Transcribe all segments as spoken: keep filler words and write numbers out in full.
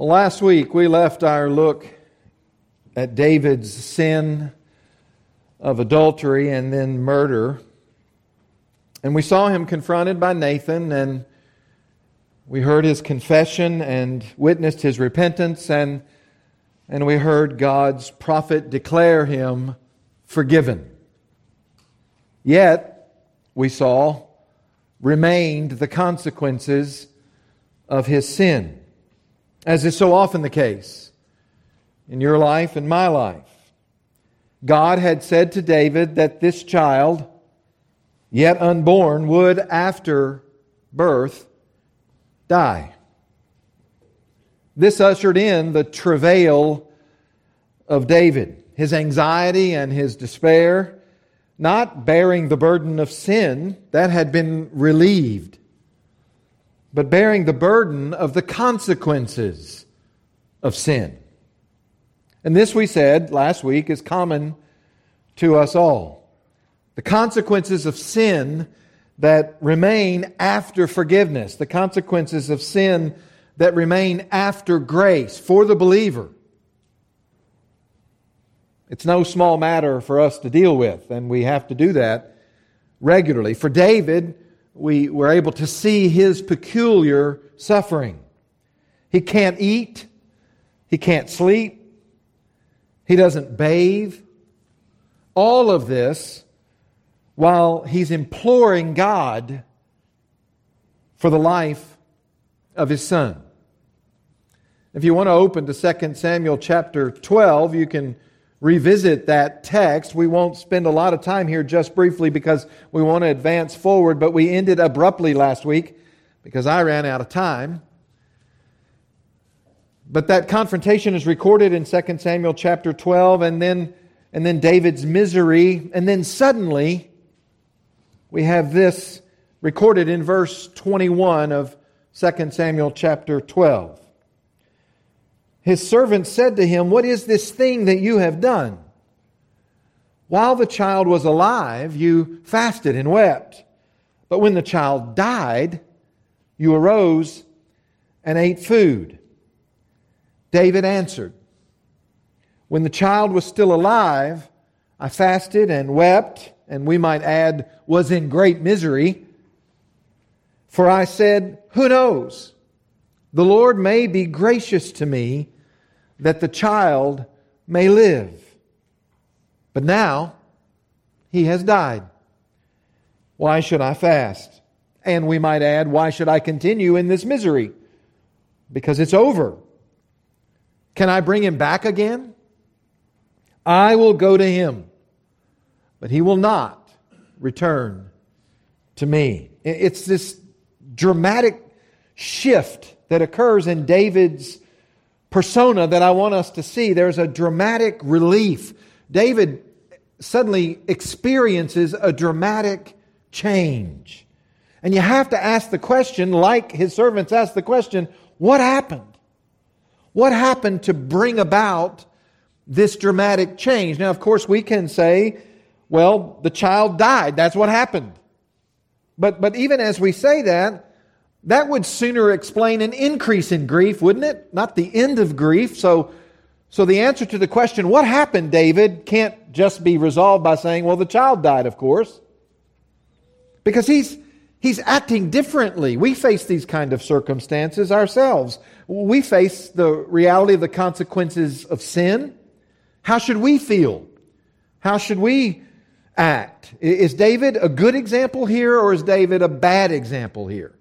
Well, last week we left our look at David's sin of adultery and then murder. And we saw him confronted by Nathan, and we heard his confession and witnessed his repentance, and, and we heard God's prophet declare him forgiven. Yet, we saw, remained the consequences of his sin. As is so often the case in your life and my life. God had said to David that this child, yet unborn, would after birth die. This ushered in the travail of David, his anxiety and his despair, not bearing the burden of sin that had been relieved, but bearing the burden of the consequences of sin. And this, we said last week, is common to us all. The consequences of sin that remain after forgiveness, the consequences of sin that remain after grace for the believer. It's no small matter for us to deal with, and we have to do that regularly. For David, we were able to see his peculiar suffering. He can't eat. He can't sleep. He doesn't bathe. All of this while he's imploring God for the life of his son. If you want to open to Second Samuel chapter twelve, you can revisit that text. We won't spend a lot of time here, just briefly, because we want to advance forward, but we ended abruptly last week because I ran out of time. But that confrontation is recorded in Second Samuel chapter twelve, and then, and then David's misery, and then suddenly we have this recorded in verse twenty-one of Second Samuel chapter twelve. His servant said to him, "What is this thing that you have done? While the child was alive, you fasted and wept. But when the child died, you arose and ate food." David answered, "When the child was still alive, I fasted and wept," and we might add, was in great misery. "For I said, who knows? The Lord may be gracious to me, that the child may live. But now he has died. Why should I fast?" And we might add, why should I continue in this misery? Because it's over. Can I bring him back again? I will go to him, but he will not return to me. It's this dramatic shift that occurs in David's persona that I want us to see. There's a dramatic relief. David suddenly experiences a dramatic change. And you have to ask the question, like his servants asked the question, what happened? What happened to bring about this dramatic change? Now, of course, we can say, well, the child died. That's what happened. But, but even as we say that, that would sooner explain an increase in grief, wouldn't it? Not the end of grief. So, so the answer to the question, what happened, David, can't just be resolved by saying, well, the child died, of course. Because he's, he's acting differently. We face these kind of circumstances ourselves. We face the reality of the consequences of sin. How should we feel? How should we act? Is David a good example here, or is David a bad example here?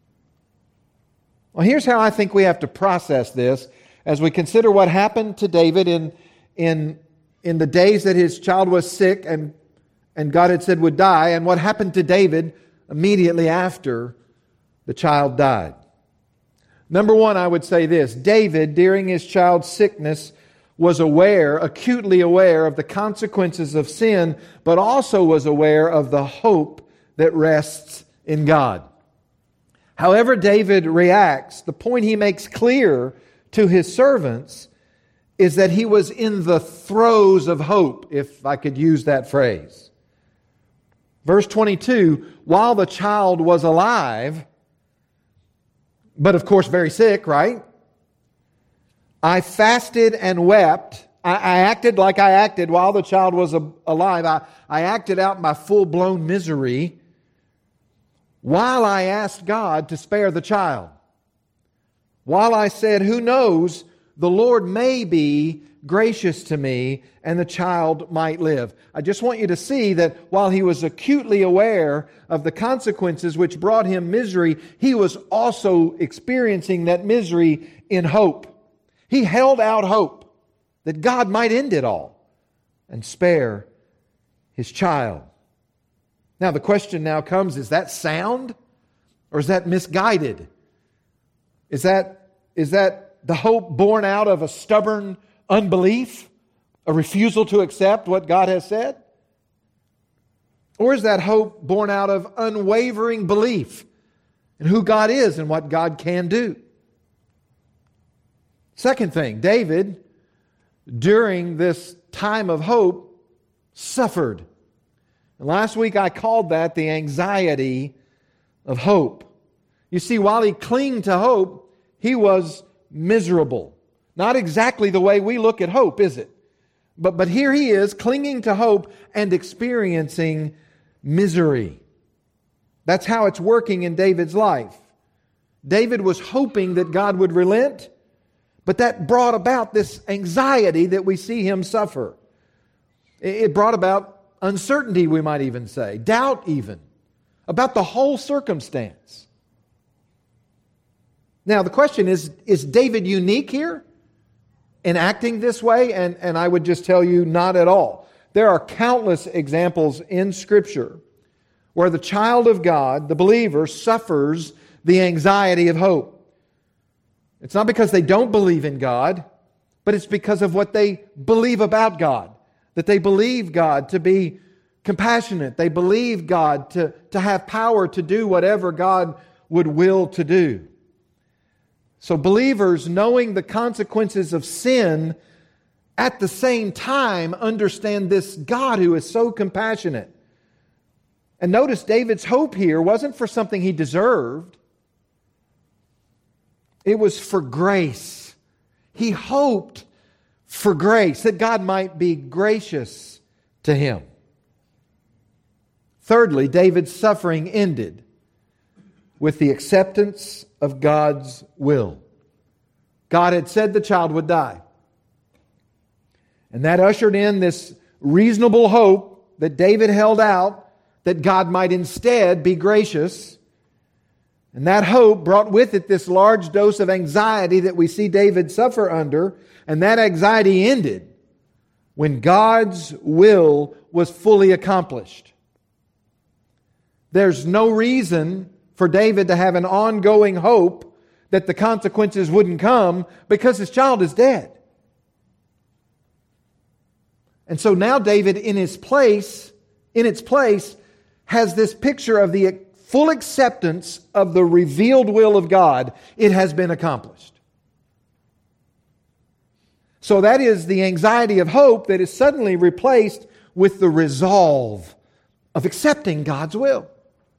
Well, here's how I think we have to process this as we consider what happened to David in, in, in the days that his child was sick and, and God had said would die, and what happened to David immediately after the child died. Number one, I would say this. David, during his child's sickness, was aware, acutely aware of the consequences of sin, but also was aware of the hope that rests in God. However David reacts, the point he makes clear to his servants is that he was in the throes of hope, if I could use that phrase. Verse twenty-two, while the child was alive, but of course very sick, right? I fasted and wept. I, I acted like I acted while the child was a, alive. I, I acted out my full-blown misery while I asked God to spare the child. While I said, who knows, the Lord may be gracious to me and the child might live. I just want you to see that while he was acutely aware of the consequences which brought him misery, he was also experiencing that misery in hope. He held out hope that God might end it all and spare his child. Now the question now comes, is that sound or is that misguided? Is that, is that the hope born out of a stubborn unbelief, a refusal to accept what God has said? Or is that hope born out of unwavering belief in who God is and what God can do? Second thing, David, during this time of hope, suffered. And last week I called that the anxiety of hope. You see, while he clung to hope, he was miserable. Not exactly the way we look at hope, is it? But, but here he is, clinging to hope and experiencing misery. That's how it's working in David's life. David was hoping that God would relent, but that brought about this anxiety that we see him suffer. It brought about uncertainty, we might even say, doubt even, about the whole circumstance. Now, the question is, is David unique here in acting this way? And, and I would just tell you, not at all. There are countless examples in Scripture where the child of God, the believer, suffers the anxiety of hope. It's not because they don't believe in God, but it's because of what they believe about God. That they believe God to be compassionate. They believe God to, to have power to do whatever God would will to do. So believers, knowing the consequences of sin, at the same time understand this God who is so compassionate. And notice David's hope here wasn't for something he deserved. It was for grace. He hoped for grace, that God might be gracious to him. Thirdly, David's suffering ended with the acceptance of God's will. God had said the child would die. And that ushered in this reasonable hope that David held out that God might instead be gracious. And that hope brought with it this large dose of anxiety that we see David suffer under. And that anxiety ended when God's will was fully accomplished. There's no reason for David to have an ongoing hope that the consequences wouldn't come because his child is dead. And so now David in his place, in its place, has this picture of the full acceptance of the revealed will of God. It has been accomplished. So that is the anxiety of hope that is suddenly replaced with the resolve of accepting God's will.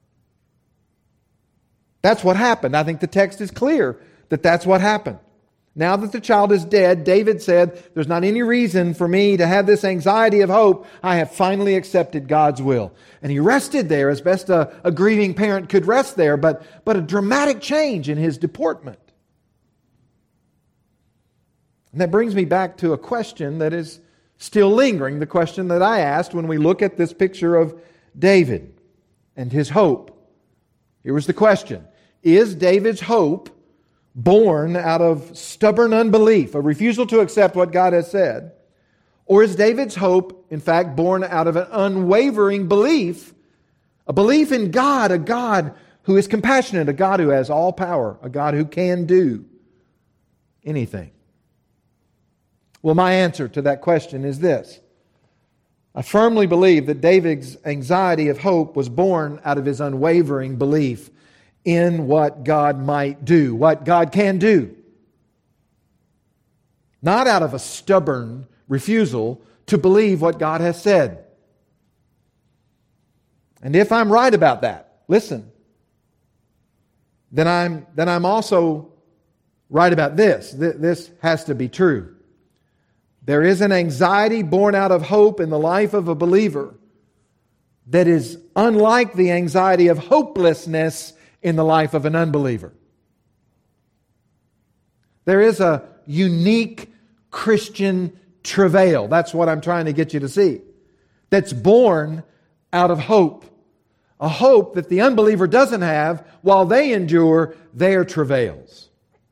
That's what happened. I think the text is clear that that's what happened. Now that the child is dead, David said, there's not any reason for me to have this anxiety of hope. I have finally accepted God's will. And he rested there as best a, a grieving parent could rest there, but, but a dramatic change in his deportment. And that brings me back to a question that is still lingering, the question that I asked when we look at this picture of David and his hope. Here was the question. Is David's hope born out of stubborn unbelief, a refusal to accept what God has said? Or is David's hope, in fact, born out of an unwavering belief, a belief in God, a God who is compassionate, a God who has all power, a God who can do anything? Well, my answer to that question is this. I firmly believe that David's anxiety of hope was born out of his unwavering belief in what God might do, what God can do. Not out of a stubborn refusal to believe what God has said. And if I'm right about that, listen, then I'm, then I'm also right about this. This has to be true. There is an anxiety born out of hope in the life of a believer that is unlike the anxiety of hopelessness in the life of an unbeliever. There is a unique Christian travail. That's what I'm trying to get you to see. That's born out of hope. A hope that the unbeliever doesn't have while they endure their travails.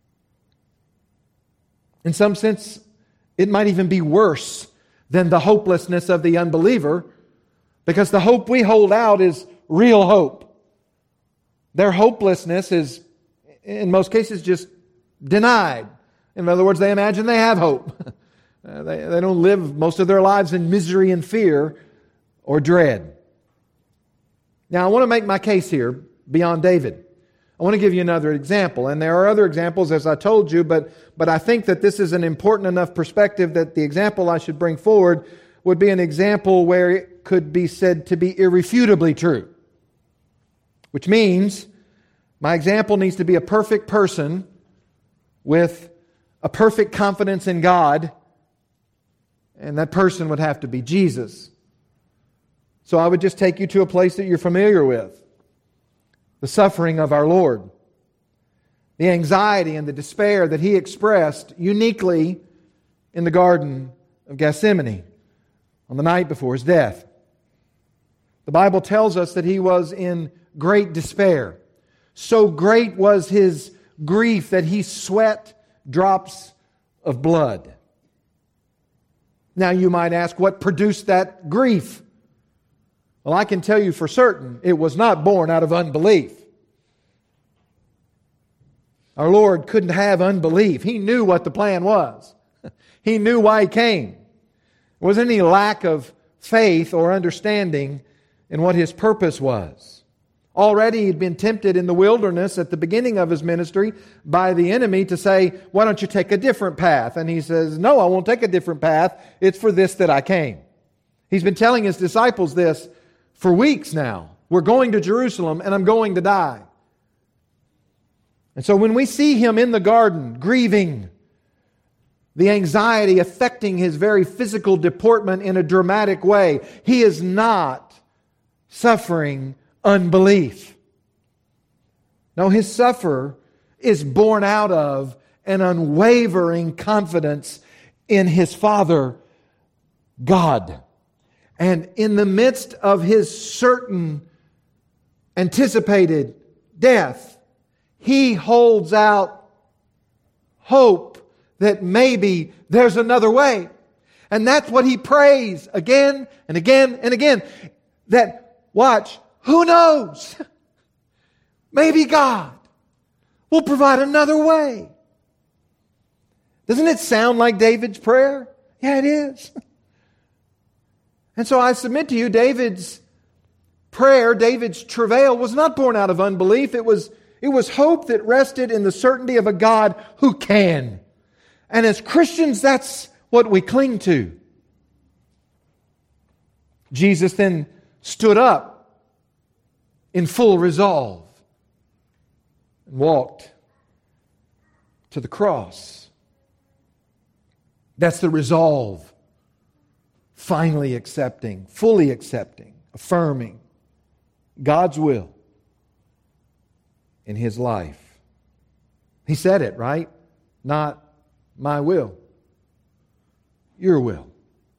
In some sense, it might even be worse than the hopelessness of the unbeliever, because the hope we hold out is real hope. Their hopelessness is, in most cases, just denied. In other words, they imagine they have hope. they, they don't live most of their lives in misery and fear or dread. Now, I want to make my case here beyond David. I want to give you another example. And there are other examples, as I told you, but, but I think that this is an important enough perspective that the example I should bring forward would be an example where it could be said to be irrefutably true. Which means my example needs to be a perfect person with a perfect confidence in God, and that person would have to be Jesus. So I would just take you to a place that you're familiar with. The suffering of our Lord. The anxiety and the despair that He expressed uniquely in the Garden of Gethsemane on the night before His death. The Bible tells us that He was in great despair. So great was His grief that He sweat drops of blood. Now you might ask, what produced that grief? Well, I can tell you for certain, it was not born out of unbelief. Our Lord couldn't have unbelief. He knew what the plan was. He knew why He came. There wasn't any lack of faith or understanding in what His purpose was. Already He'd been tempted in the wilderness at the beginning of His ministry by the enemy to say, why don't you take a different path? And He says, no, I won't take a different path. It's for this that I came. He's been telling His disciples this for weeks now. We're going to Jerusalem and I'm going to die. And so when we see Him in the garden, grieving, the anxiety affecting His very physical deportment in a dramatic way, He is not suffering unbelief. No, His suffer is born out of an unwavering confidence in His Father, God. And in the midst of His certain anticipated death, He holds out hope that maybe there's another way. And that's what He prays again and again and again. That, watch, who knows? Maybe God will provide another way. Doesn't it sound like David's prayer? Yeah, it is. And so I submit to you, David's prayer, David's travail was not born out of unbelief. It was, it was hope that rested in the certainty of a God who can. And as Christians, that's what we cling to. Jesus then stood up in full resolve and walked to the cross. That's the resolve. Finally accepting, fully accepting, affirming God's will in His life. He said it, right? Not my will, your will.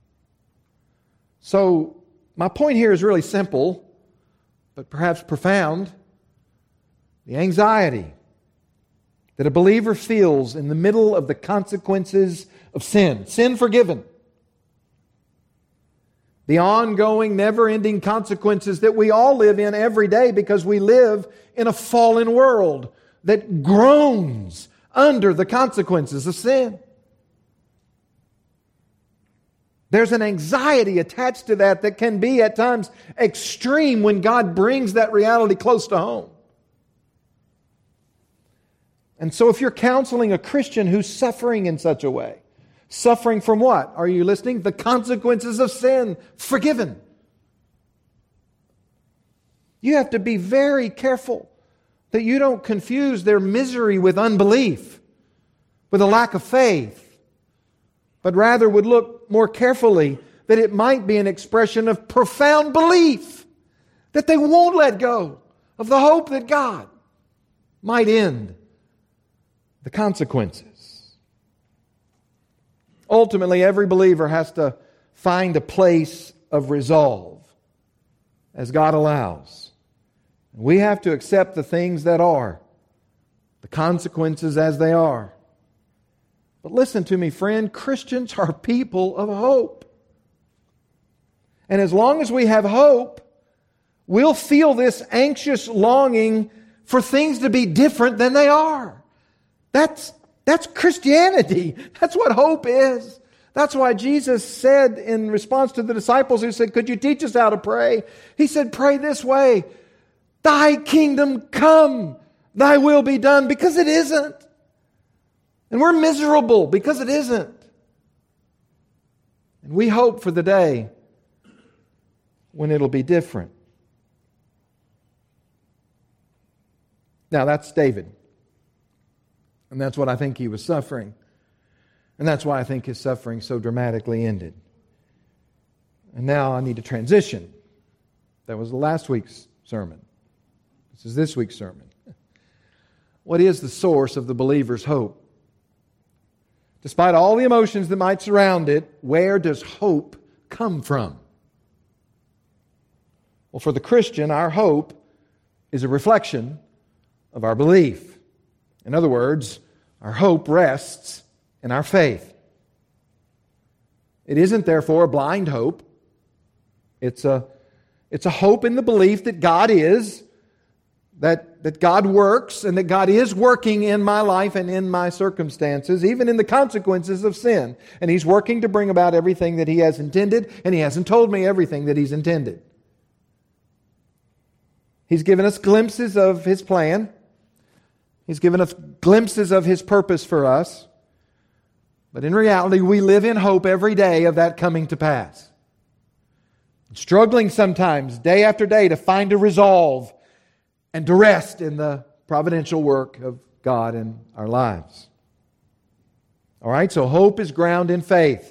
So, my point here is really simple, but perhaps profound. The anxiety that a believer feels in the middle of the consequences of sin. Sin forgiven. The ongoing, never-ending consequences that we all live in every day because we live in a fallen world that groans under the consequences of sin. There's an anxiety attached to that that can be at times extreme when God brings that reality close to home. And so if you're counseling a Christian who's suffering in such a way, suffering from what? Are you listening? The consequences of sin. Forgiven. You have to be very careful that you don't confuse their misery with unbelief. with a lack of faith, but rather would look more carefully that it might be an expression of profound belief, that they won't let go of the hope that God might end the consequences. Ultimately, every believer has to find a place of resolve as God allows. We have to accept the things that are, the consequences as they are. But listen to me, friend, Christians are people of hope. And as long as we have hope, we'll feel this anxious longing for things to be different than they are. That's, that's Christianity. That's what hope is. That's why Jesus said in response to the disciples who said, "Could you teach us how to pray?" He said, "Pray this way, Thy kingdom come, Thy will be done," because it isn't. And we're miserable because it isn't. And we hope for the day when it'll be different. Now that's David. And that's what I think he was suffering. And that's why I think his suffering so dramatically ended. And now I need to transition. That was last week's sermon. This is this week's sermon. What is the source of the believer's hope? Despite all the emotions that might surround it, where does hope come from? Well, for the Christian, our hope is a reflection of our belief. In other words, our hope rests in our faith. It isn't, therefore, a blind hope. It's a, it's a hope in the belief that God is, that, that God works, and that God is working in my life and in my circumstances, even in the consequences of sin. And He's working to bring about everything that He has intended, and He hasn't told me everything that He's intended. He's given us glimpses of His plan. He's given us glimpses of His purpose for us. But in reality, we live in hope every day of that coming to pass. Struggling sometimes, day after day, to find a resolve and to rest in the providential work of God in our lives. All right, so hope is ground in faith.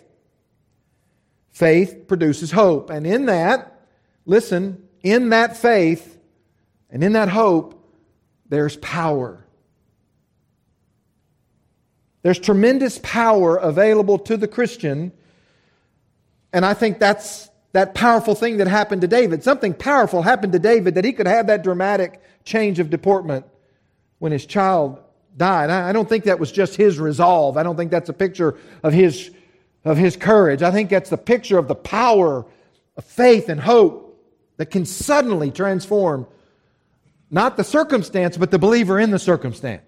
Faith produces hope. And in that, listen, in that faith and in that hope, there's power. There's tremendous power available to the Christian, and I think that's that powerful thing that happened to David. Something powerful happened to David that he could have that dramatic change of deportment when his child died. I don't think that was just his resolve. I don't think that's a picture of his, of his courage. I think that's the picture of the power of faith and hope that can suddenly transform not the circumstance, but the believer in the circumstance.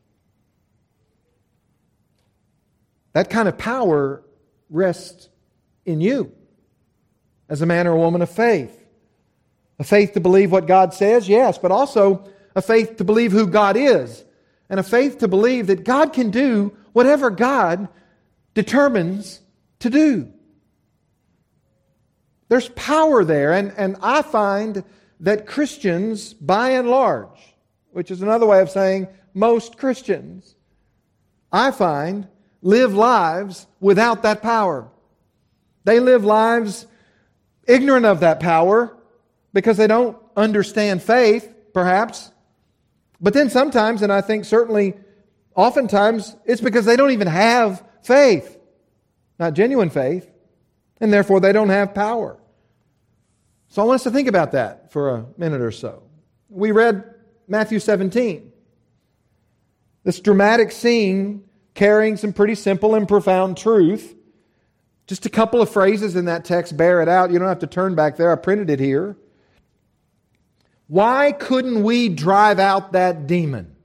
That kind of power rests in you as a man or a woman of faith. A faith to believe what God says, yes, but also a faith to believe who God is. And a faith to believe that God can do whatever God determines to do. There's power there, and, and I find that Christians, by and large, which is another way of saying most Christians, I find live lives without that power. They live lives ignorant of that power because they don't understand faith, perhaps. But then sometimes, and I think certainly oftentimes, it's because they don't even have faith. Not genuine faith. And therefore they don't have power. So I want us to think about that for a minute or so. We read Matthew seventeen. This dramatic scene carrying some pretty simple and profound truth. Just a couple of phrases in that text bear it out. You don't have to turn back there. I printed it here. Why couldn't we drive out that demon?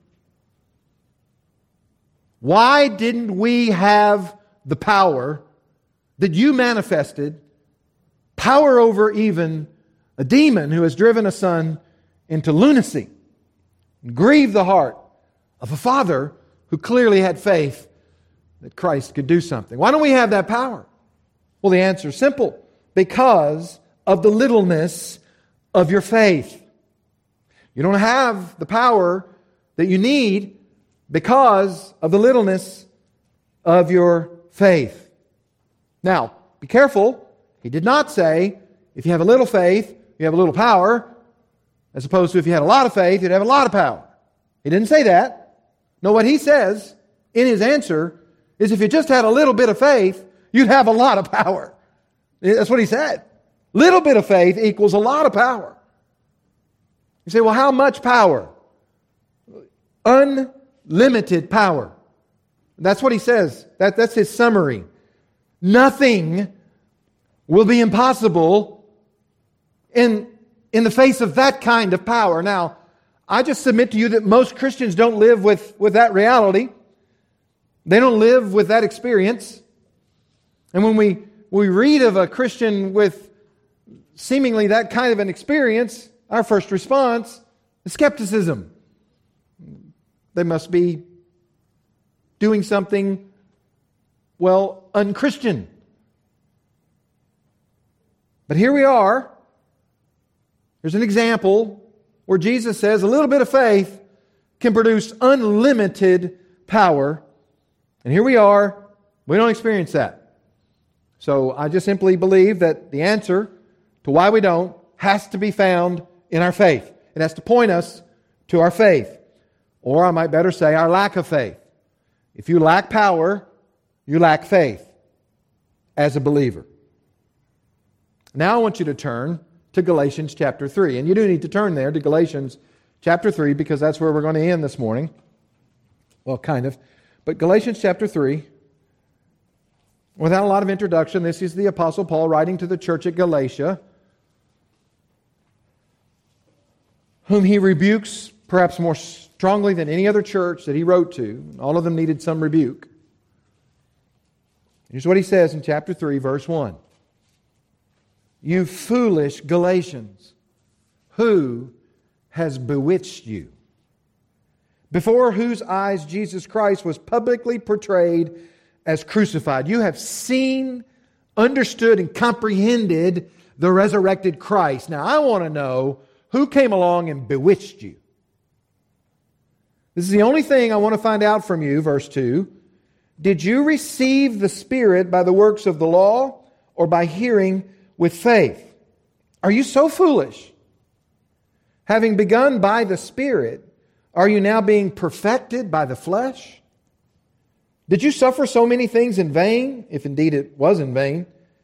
Why didn't we have the power that you manifested, power over even a demon who has driven a son into lunacy and grieved the heart of a father who clearly had faith that Christ could do something? Why don't we have that power? Well, the answer is simple. Because of the littleness of your faith. You don't have the power that you need because of the littleness of your faith. Now, be careful. He did not say, if you have a little faith, you have a little power, as opposed to if you had a lot of faith, you'd have a lot of power. He didn't say that. No, what he says in his answer is if you just had a little bit of faith, you'd have a lot of power. That's what he said. Little bit of faith equals a lot of power. You say, well, how much power? Unlimited power. That's what he says. That, that's his summary. Nothing will be impossible in, in the face of that kind of power. Now, I just submit to you that most Christians don't live with, with that reality. They don't live with that experience. And when we, we read of a Christian with seemingly that kind of an experience, our first response is skepticism. They must be doing something, well, unchristian. But here we are. Here's an example where Jesus says a little bit of faith can produce unlimited power. And here we are. We don't experience that. So I just simply believe that the answer to why we don't has to be found in our faith. It has to point us to our faith. Or I might better say our lack of faith. If you lack power, you lack faith as a believer. Now I want you to turn to Galatians chapter three. And you do need to turn there to Galatians chapter three because that's where we're going to end this morning. Well, kind of. But Galatians chapter three, without a lot of introduction, this is the Apostle Paul writing to the church at Galatia, whom he rebukes perhaps more strongly than any other church that he wrote to. All of them needed some rebuke. Here's what he says in chapter three, verse one. You foolish Galatians, who has bewitched you? Before whose eyes Jesus Christ was publicly portrayed as crucified. You have seen, understood, and comprehended the resurrected Christ. Now I want to know who came along and bewitched you. This is the only thing I want to find out from you, verse two. Did you receive the Spirit by the works of the law or by hearing with faith? Are you so foolish? Having begun by the Spirit, are you now being perfected by the flesh? Did you suffer so many things in vain, if indeed it was in vain?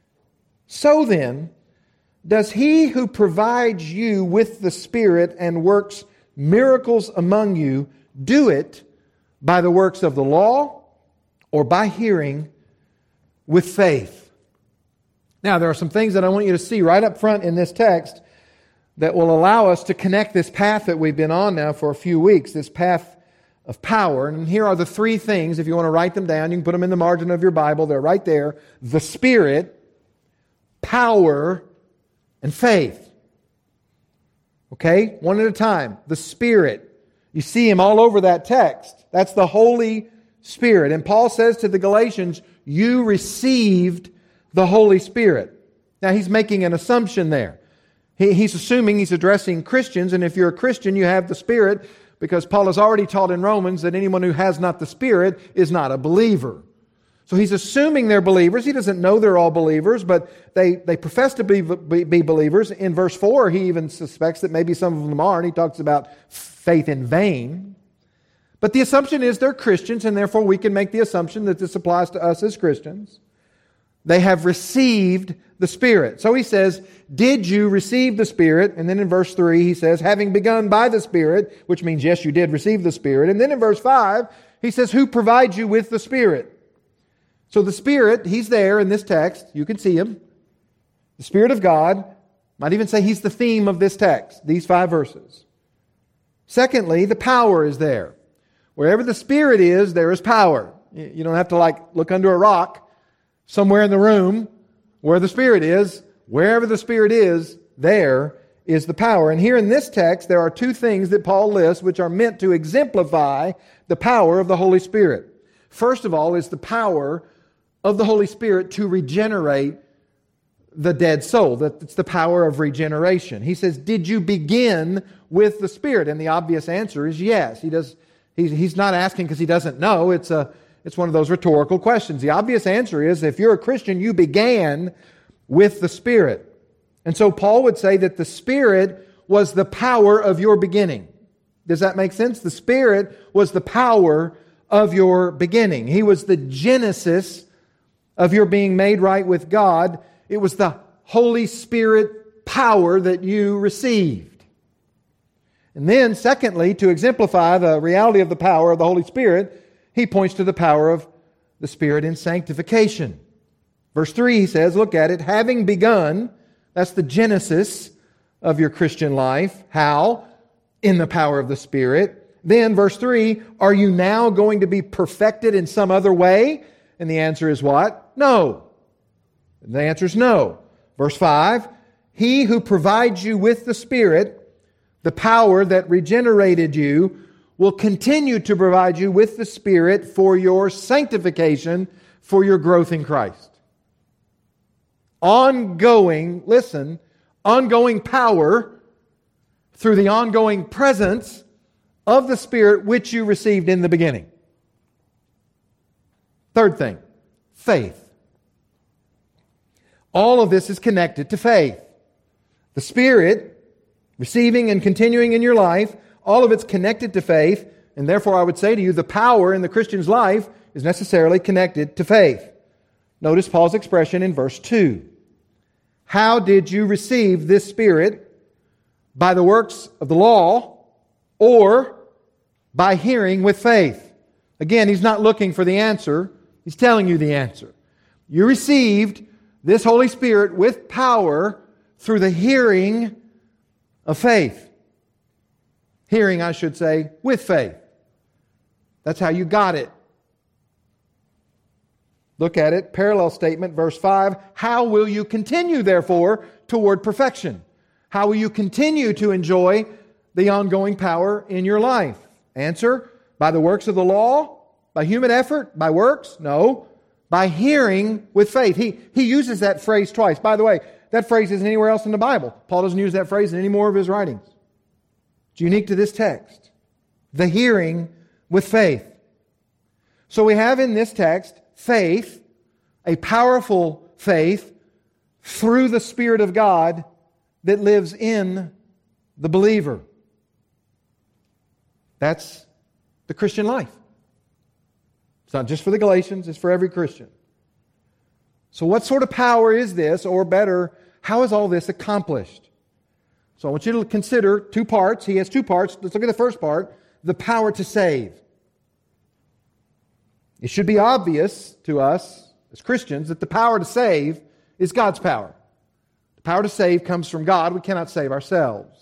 So then, does He who provides you with the Spirit and works miracles among you do it by the works of the law or by hearing with faith? Now, there are some things that I want you to see right up front in this text that will allow us to connect this path that we've been on now for a few weeks, this path of power. And here are the three things. If you want to write them down, you can put them in the margin of your Bible. They're right there. The Spirit, power, and faith. Okay? One at a time. The Spirit. You see Him all over that text. That's the Holy Spirit. And Paul says to the Galatians, you received the Holy Spirit. Now he's making an assumption there. He, he's assuming he's addressing Christians, and if you're a Christian, you have the Spirit, because Paul has already taught in Romans that anyone who has not the Spirit is not a believer. So he's assuming they're believers. He doesn't know they're all believers, but they, they profess to be, be, be believers. In verse four, he even suspects that maybe some of them are, and he talks about faith in vain. But the assumption is they're Christians, and therefore we can make the assumption that this applies to us as Christians. They have received the Spirit. So he says, did you receive the Spirit? And then in verse three he says, having begun by the Spirit, which means yes, you did receive the Spirit. And then in verse five he says, who provides you with the Spirit? So the Spirit, He's there in this text. You can see Him. The Spirit of God. Might even say He's the theme of this text, these five verses. Secondly, the power is there. Wherever the Spirit is, there is power. You don't have to like look under a rock somewhere in the room where the Spirit is. Wherever the Spirit is, there is the power. And here in this text, there are two things that Paul lists which are meant to exemplify the power of the Holy Spirit. First of all is the power of the Holy Spirit to regenerate the dead soul. That's the power of regeneration. He says, did you begin with the Spirit? And the obvious answer is yes. He does. He's, he's not asking because he doesn't know. It's a it's one of those rhetorical questions. The obvious answer is, if you're a Christian, you began with the Spirit. And so Paul would say that the Spirit was the power of your beginning. Does that make sense? The Spirit was the power of your beginning. He was the genesis of your being made right with God. It was the Holy Spirit power that you received. And then, secondly, to exemplify the reality of the power of the Holy Spirit, he points to the power of the Spirit in sanctification. Verse three, he says, look at it, having begun, that's the genesis of your Christian life. How? In the power of the Spirit. Then, verse three, are you now going to be perfected in some other way? And the answer is what? No. The answer is no. Verse five, he who provides you with the Spirit, the power that regenerated you, will continue to provide you with the Spirit for your sanctification, for your growth in Christ. Ongoing, listen, ongoing power through the ongoing presence of the Spirit which you received in the beginning. Third thing, faith. All of this is connected to faith. The Spirit receiving and continuing in your life, all of it's connected to faith, and therefore I would say to you, the power in the Christian's life is necessarily connected to faith. Notice Paul's expression in verse two. How did you receive this Spirit? By the works of the law or by hearing with faith? Again, he's not looking for the answer. He's telling you the answer. You received this Holy Spirit with power through the hearing of faith. Hearing, I should say, with faith. That's how you got it. Look at it, parallel statement, verse five. How will you continue, therefore, toward perfection? How will you continue to enjoy the ongoing power in your life? Answer, by the works of the law? By human effort? By works? No. By hearing with faith. He, he uses that phrase twice. By the way, that phrase isn't anywhere else in the Bible. Paul doesn't use that phrase in any more of his writings. It's unique to this text. The hearing with faith. So we have in this text faith, a powerful faith through the Spirit of God that lives in the believer. That's the Christian life. It's not just for the Galatians, it's for every Christian. So what sort of power is this, or better, how is all this accomplished? So I want you to consider two parts. He has two parts. Let's look at the first part, the power to save. It should be obvious to us as Christians that the power to save is God's power. The power to save comes from God. We cannot save ourselves.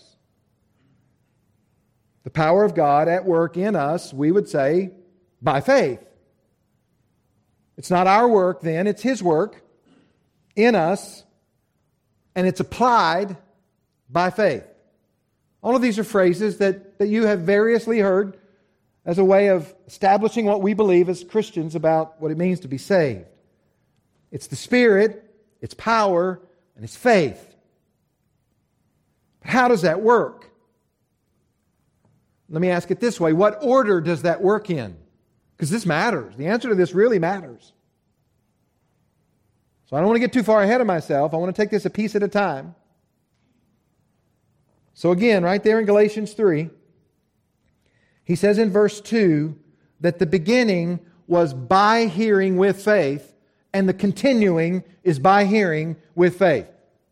The power of God at work in us, we would say, by faith. It's not our work then, it's His work in us, and it's applied by faith. All of these are phrases that, that you have variously heard as a way of establishing what we believe as Christians about what it means to be saved. It's the Spirit, it's power, and it's faith. But how does that work? Let me ask it this way. What order does that work in? Because this matters. The answer to this really matters. So I don't want to get too far ahead of myself. I want to take this a piece at a time. So again, right there in Galatians three, he says in verse two that the beginning was by hearing with faith, and the continuing is by hearing with faith.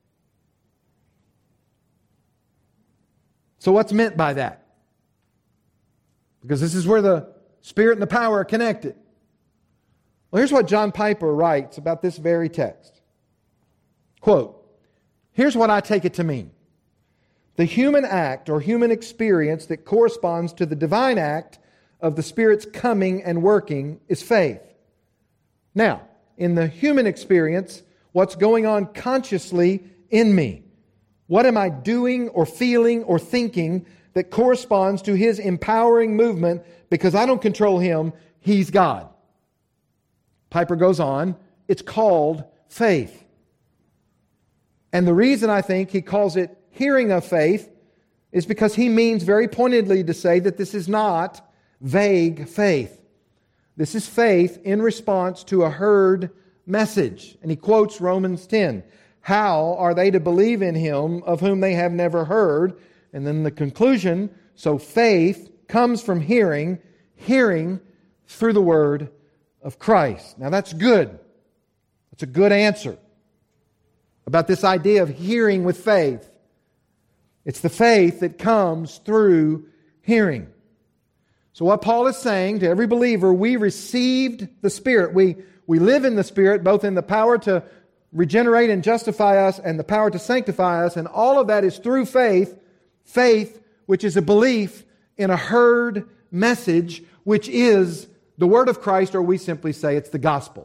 So what's meant by that? Because this is where the Spirit and the power are connected. Well, here's what John Piper writes about this very text. Quote, here's what I take it to mean. The human act or human experience that corresponds to the divine act of the Spirit's coming and working is faith. Now, in the human experience, what's going on consciously in me? What am I doing or feeling or thinking that corresponds to His empowering movement? Because I don't control Him, He's God. Piper goes on, it's called faith. And the reason I think he calls it hearing of faith is because he means very pointedly to say that this is not vague faith. This is faith in response to a heard message. And he quotes Romans ten. How are they to believe in Him of whom they have never heard? And then the conclusion, so faith comes from hearing, hearing through the word of Christ. Now that's good. That's a good answer about this idea of hearing with faith. It's the faith that comes through hearing. So what Paul is saying to every believer, we received the Spirit. We, we live in the Spirit, both in the power to regenerate and justify us and the power to sanctify us. And all of that is through faith. Faith, which is a belief in a heard message, which is the Word of Christ, or we simply say it's the gospel.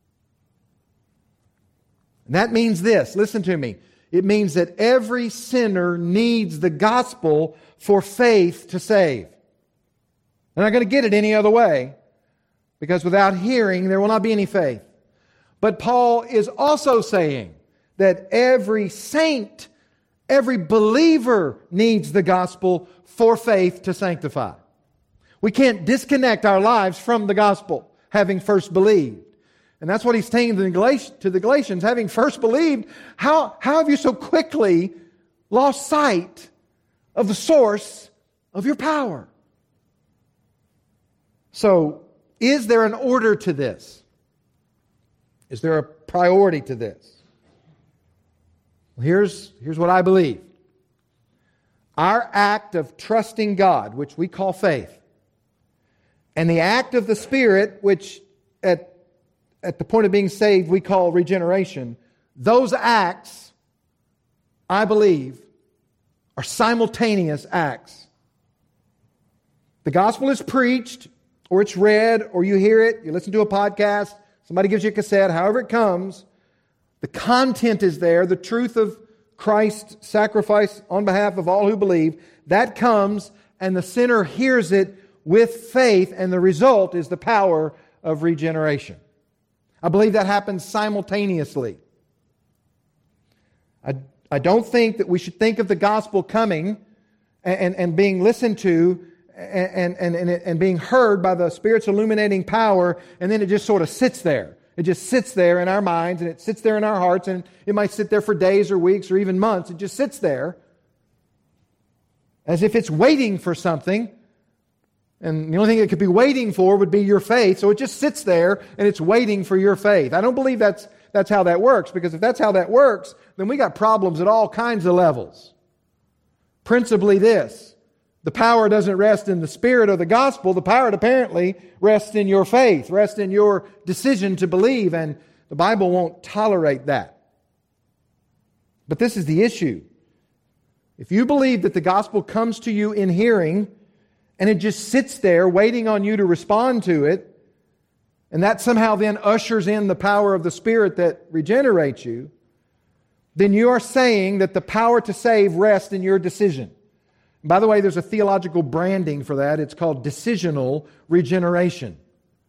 And that means this, listen to me. It means that every sinner needs the gospel for faith to save. They're not going to get it any other way, because without hearing, there will not be any faith. But Paul is also saying that every saint, every believer needs the gospel for faith to sanctify. We can't disconnect our lives from the gospel, having first believed. And that's what he's saying to the Galatians, to the Galatians having first believed, how, how have you so quickly lost sight of the source of your power? So, is there an order to this? Is there a priority to this? Well, here's, here's what I believe. Our act of trusting God, which we call faith, and the act of the Spirit, which at, at the point of being saved we call regeneration, those acts, I believe, are simultaneous acts. The gospel is preached, or it's read, or you hear it, you listen to a podcast, somebody gives you a cassette, however it comes, the content is there, the truth of Christ's sacrifice on behalf of all who believe, that comes, and the sinner hears it with faith, and the result is the power of regeneration. I believe that happens simultaneously. I, I don't think that we should think of the gospel coming and, and, and being listened to and, and, and, and being heard by the Spirit's illuminating power, and then it just sort of sits there. It just sits there in our minds, and it sits there in our hearts, and it might sit there for days or weeks or even months. It just sits there as if it's waiting for something. And the only thing it could be waiting for would be your faith. So it just sits there and it's waiting for your faith. I don't believe that's, that's how that works, because if that's how that works, then we got problems at all kinds of levels. Principally this. The power doesn't rest in the Spirit or the gospel. The power apparently rests in your faith, rests in your decision to believe, and the Bible won't tolerate that. But this is the issue. If you believe that the gospel comes to you in hearing, and it just sits there waiting on you to respond to it, and that somehow then ushers in the power of the Spirit that regenerates you, then you are saying that the power to save rests in your decision. By the way, there's a theological branding for that. It's called decisional regeneration.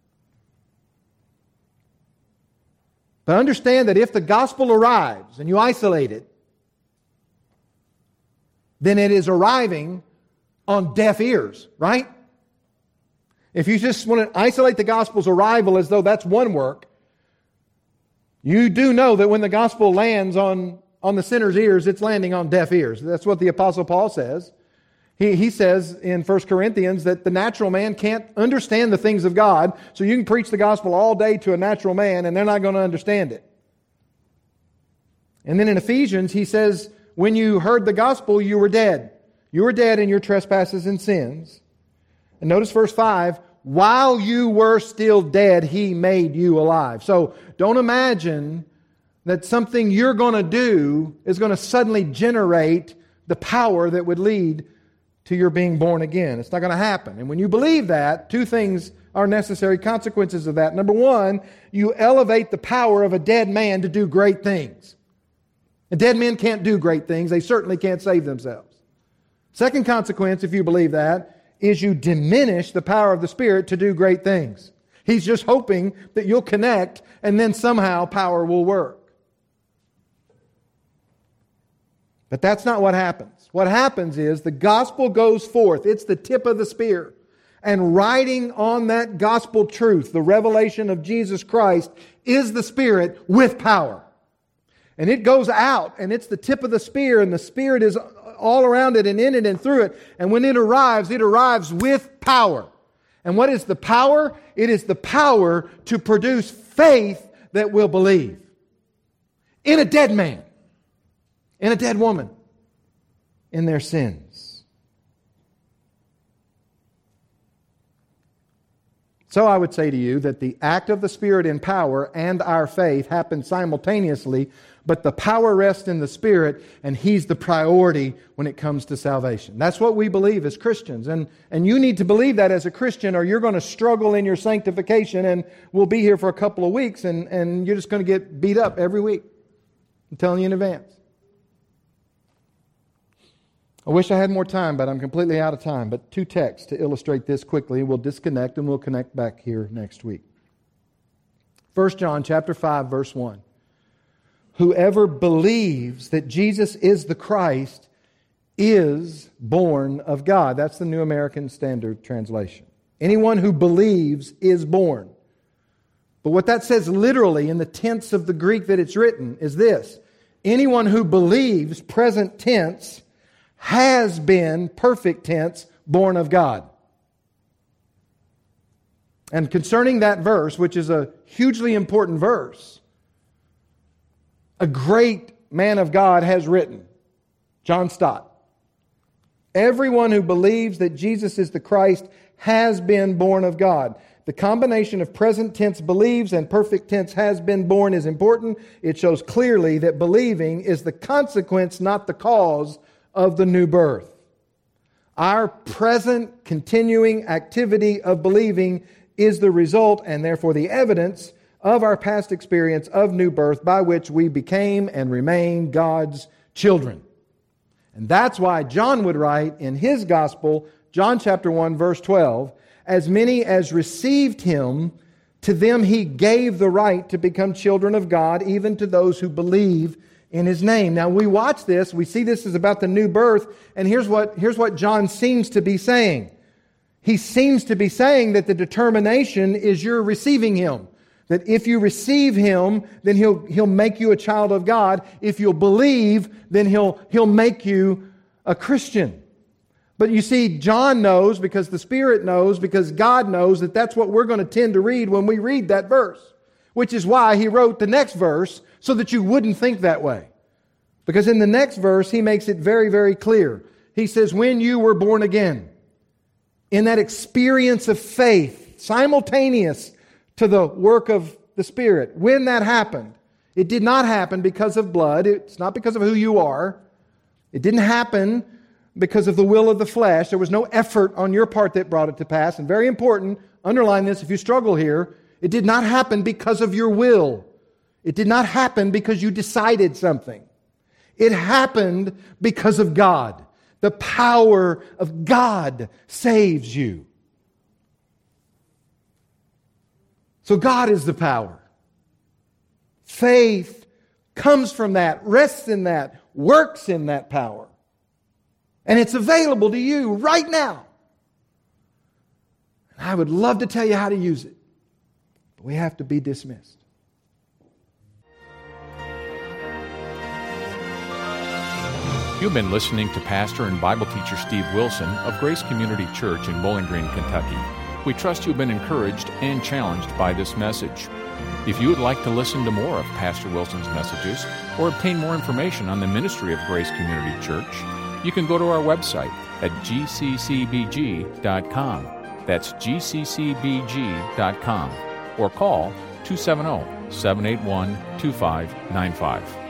But understand that if the gospel arrives and you isolate it, then it is arriving on deaf ears, right? If you just want to isolate the gospel's arrival as though that's one work, you do know that when the gospel lands on, on the sinner's ears, it's landing on deaf ears. That's what the Apostle Paul says. He, he says in First Corinthians that the natural man can't understand the things of God, so you can preach the gospel all day to a natural man and they're not going to understand it. And then in Ephesians, he says, when you heard the gospel, you were dead. You were dead in your trespasses and sins. And notice verse five, while you were still dead, He made you alive. So don't imagine that something you're going to do is going to suddenly generate the power that would lead to your being born again. It's not going to happen. And when you believe that, two things are necessary consequences of that. Number one, you elevate the power of a dead man to do great things. And dead men can't do great things. They certainly can't save themselves. Second consequence, if you believe that, is you diminish the power of the Spirit to do great things. He's just hoping that you'll connect and then somehow power will work. But that's not what happens. What happens is the gospel goes forth. It's the tip of the spear. and writing on that gospel truth, the revelation of Jesus Christ, is the Spirit with power. And it goes out, and it's the tip of the spear, and the Spirit is all around it and in it and through it. And when it arrives, it arrives with power. And what is the power? It is the power to produce faith that will believe. In a dead man, in a dead woman, in their sins. So I would say to you that the act of the Spirit in power and our faith happen simultaneously, but the power rests in the Spirit, and He's the priority when it comes to salvation. That's what we believe as Christians. And, and you need to believe that as a Christian, or you're going to struggle in your sanctification, and we'll be here for a couple of weeks, and, and you're just going to get beat up every week. I'm telling you in advance. I wish I had more time, but I'm completely out of time. But two texts to illustrate this quickly. We'll disconnect, and we'll connect back here next week. First John chapter five, verse one. Whoever believes that Jesus is the Christ is born of God. That's the New American Standard Translation. Anyone who believes is born. But what that says literally in the tense of the Greek that it's written is this. Anyone who believes, present tense, has been, perfect tense, born of God. And concerning that verse, which is a hugely important verse, a great man of God has written, John Stott, everyone who believes that Jesus is the Christ has been born of God. The combination of present tense believes and perfect tense has been born is important. It shows clearly that believing is the consequence, not the cause, of the new birth. Our present continuing activity of believing is the result and therefore the evidence of our past experience of new birth by which we became and remain God's children. And that's why John would write in his gospel, John chapter one, verse twelve, as many as received Him, to them He gave the right to become children of God, even to those who believe in His name. Now we watch this, we see this is about the new birth, and here's what, here's what John seems to be saying. He seems to be saying that the determination is your receiving Him. That if you receive Him, then He'll, He'll make you a child of God. If you'll believe, then He'll, He'll make you a Christian. But you see, John knows, because the Spirit knows, because God knows, that that's what we're going to tend to read when we read that verse. Which is why he wrote the next verse, so that you wouldn't think that way. Because in the next verse, he makes it very, very clear. He says, when you were born again, in that experience of faith, simultaneous to the work of the Spirit, when that happened, it did not happen because of blood. It's not because of who you are. It didn't happen because of the will of the flesh. There was no effort on your part that brought it to pass. And very important, underline this if you struggle here, it did not happen because of your will. It did not happen because you decided something. It happened because of God. The power of God saves you. So God is the power. Faith comes from that, rests in that, works in that power. And it's available to you right now. I would love to tell you how to use it, but we have to be dismissed. You've been listening to Pastor and Bible teacher Steve Wilson of Grace Community Church in Bowling Green, Kentucky. We trust you've been encouraged and challenged by this message. If you would like to listen to more of Pastor Wilson's messages or obtain more information on the ministry of Grace Community Church, you can go to our website at g c c b g dot com. That's g c c b g dot com. Or call two seven zero, seven eight one, two five nine five.